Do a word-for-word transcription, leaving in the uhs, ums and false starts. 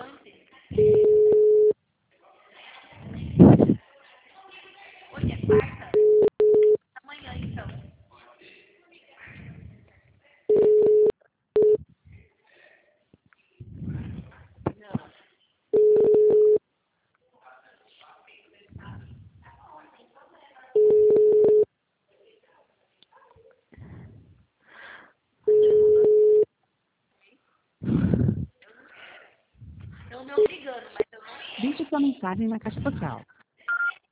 Hoje é quarta? Amanhã, então. Estão me obrigando, mas eu não... Deixe sua mensagem na caixa postal.